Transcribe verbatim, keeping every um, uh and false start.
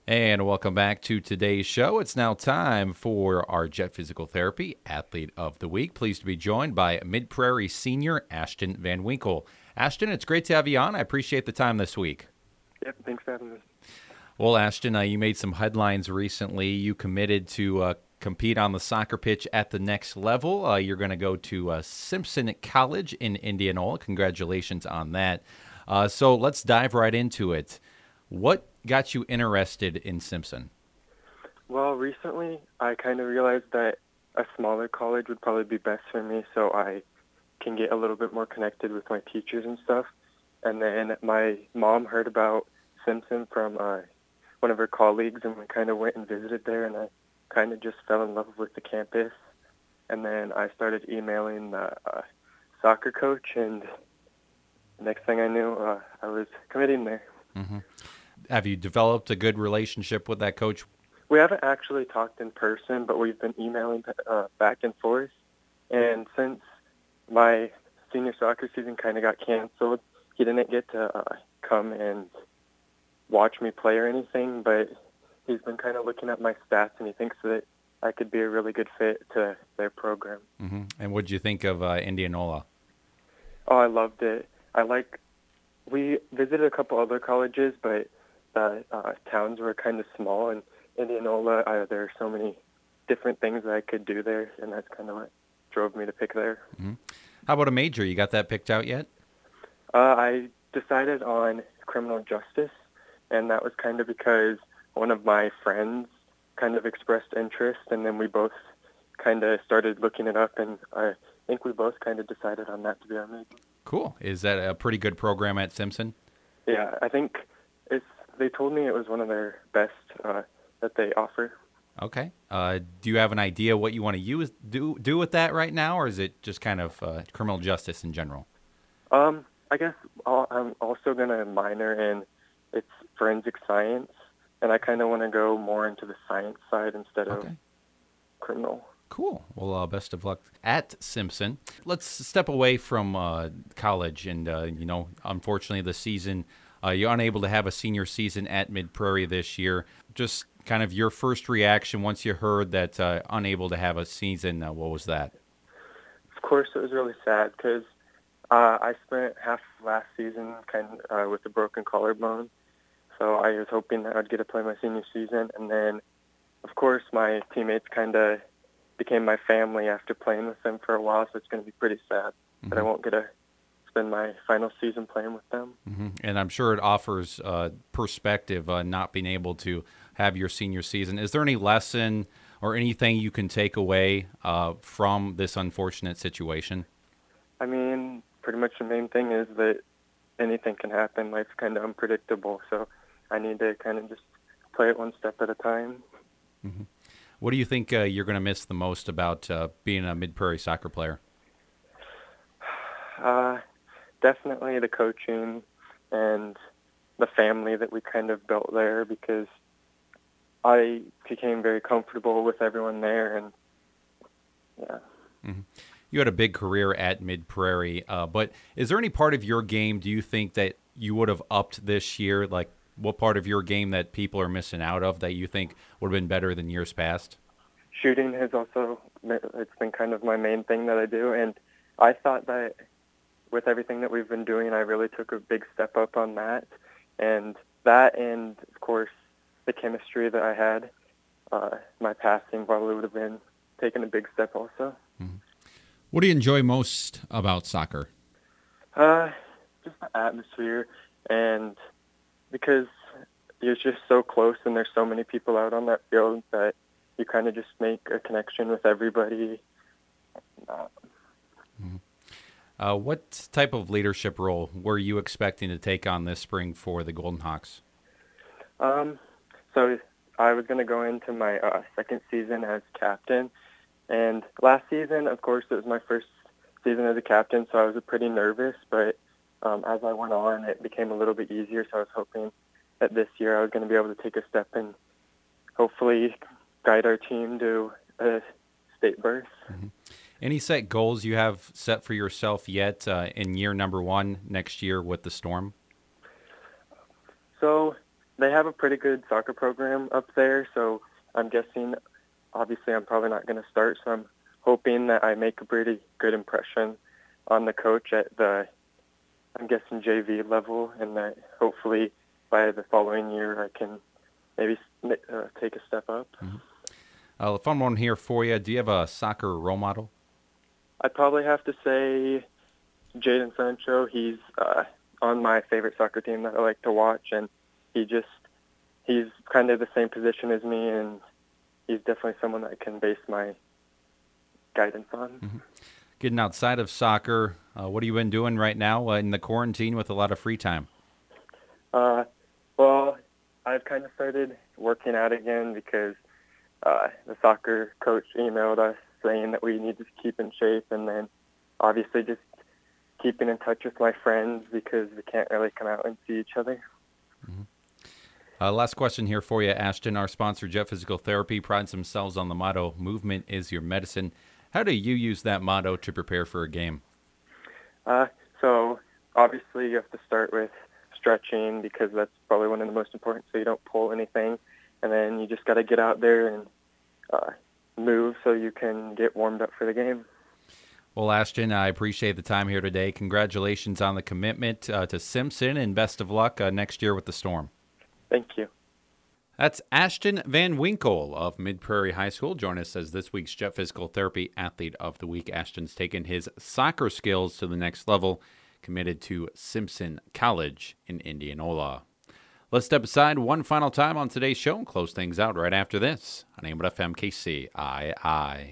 And welcome back to today's show. It's now time for our Jet Physical Therapy Athlete of the Week. Pleased to be joined by Mid Prairie senior Ashton Van Winkle. Ashton, it's great to have you on. I appreciate the time this week. Yep, thanks for having me. Well, Ashton, uh, you made some headlines recently. You committed to uh, compete on the soccer pitch at the next level. Uh, you're going to go to uh, Simpson College in Indianola. Congratulations on that. Uh, so let's dive right into it. What got you interested in Simpson? Well, recently I kind of realized that a smaller college would probably be best for me so I can get a little bit more connected with my teachers and stuff. And then my mom heard about Simpson from uh, one of her colleagues, and we kind of went and visited there, and I kind of just fell in love with the campus. And then I started emailing the uh, soccer coach, and next thing I knew, uh, I was committing there. Mm-hmm. Have you developed a good relationship with that coach? We haven't actually talked in person, but we've been emailing uh, back and forth. And since my senior soccer season kind of got canceled, he didn't get to uh, come and watch me play or anything, but he's been kind of looking at my stats, and he thinks that I could be a really good fit to their program. Mm-hmm. And what did you think of uh, Indianola? Oh, I loved it. I like, we visited a couple other colleges, but the uh, towns were kind of small, and Indianola, uh, there are so many different things that I could do there, and that's kind of what drove me to pick there. Mm-hmm. How about a major? You got that picked out yet? Uh, I decided on criminal justice, and that was kind of because one of my friends kind of expressed interest, and then we both kind of started looking it up, and I think we both kind of decided on that to be our major. Cool. Is that a pretty good program at Simpson? Yeah, I think it's. They told me it was one of their best uh, that they offer. Okay. Uh, do you have an idea what you want to use do do with that right now, or is it just kind of uh, criminal justice in general? Um, I guess I'll, I'm also going to minor in it's forensic science, and I kind of want to go more into the science side instead of Okay. criminal. Cool. Well, uh, best of luck at Simpson. Let's step away from uh, college, and uh, you know, unfortunately, the season uh, you're unable to have a senior season at Mid Prairie this year. Just kind of your first reaction once you heard that uh, unable to have a season. Uh, what was that? Of course, it was really sad because uh, I spent half of last season kind of uh, with a broken collarbone, so I was hoping that I'd get to play my senior season, and then, of course, my teammates kind of became my family after playing with them for a while, so it's going to be pretty sad mm-hmm. that I won't get to spend my final season playing with them. Mm-hmm. And I'm sure it offers uh, perspective, uh, not being able to have your senior season. Is there any lesson or anything you can take away uh, from this unfortunate situation? I mean, pretty much the main thing is that anything can happen. Life's kind of unpredictable, so I need to kind of just play it one step at a time. Mm-hmm. What do you think uh, you're going to miss the most about uh, being a Mid-Prairie soccer player? Uh, definitely the coaching and the family that we kind of built there, because I became very comfortable with everyone there, and yeah. Mm-hmm. You had a big career at Mid-Prairie, uh, but is there any part of your game, do you think, that you would have upped this year? Like, what part of your game that people are missing out of that you think would have been better than years past? Shooting has also, it's been kind of my main thing that I do, and I thought that with everything that we've been doing, I really took a big step up on that, and that and, of course, the chemistry that I had, uh, my passing probably would have been taking a big step also. Mm-hmm. What do you enjoy most about soccer? Uh, just the atmosphere, and because you're just so close and there's so many people out on that field that you kind of just make a connection with everybody. Uh, mm-hmm. uh, what type of leadership role were you expecting to take on this spring for the Golden Hawks? Um, so I was going to go into my uh, second season as captain. And last season, of course, it was my first season as a captain, so I was pretty nervous. But um, as I went on, it became a little bit easier. So I was hoping that this year I was going to be able to take a step and hopefully guide our team to a state berth. Mm-hmm. Any set goals you have set for yourself yet uh, in year number one next year with the Storm? So they have a pretty good soccer program up there, so I'm guessing, obviously, I'm probably not going to start, so I'm hoping that I make a pretty good impression on the coach at the, I'm guessing, J V level, and that hopefully by the following year I can maybe uh, take a step up. Mm-hmm. Uh, a fun one here for you. Do you have a soccer role model? I'd probably have to say Jadon Sancho. He's uh, on my favorite soccer team that I like to watch, and he just, he's kind of the same position as me, and he's definitely someone that I can base my guidance on. Mm-hmm. Getting outside of soccer, uh, what have you been doing right now uh, in the quarantine with a lot of free time? Uh, well, I've kind of started working out again because uh, the soccer coach emailed us saying that we need to keep in shape, and then obviously just keeping in touch with my friends because we can't really come out and see each other. Mm-hmm. Uh, last question here for you, Ashton. Our sponsor, Jet Physical Therapy, prides themselves on the motto, movement is your medicine. How do you use that motto to prepare for a game? Uh, so obviously you have to start with stretching because that's probably one of the most important, so you don't pull anything. And then you just got to get out there and uh, move so you can get warmed up for the game. Well, Ashton, I appreciate the time here today. Congratulations on the commitment uh, to Simpson, and best of luck uh, next year with the Storm. Thank you. That's Ashton Van Winkle of Mid-Prairie High School. Join us as this week's Jet Physical Therapy Athlete of the Week. Ashton's taken his soccer skills to the next level, committed to Simpson College in Indianola. Let's step aside one final time on today's show and close things out right after this on A M F M K C I I.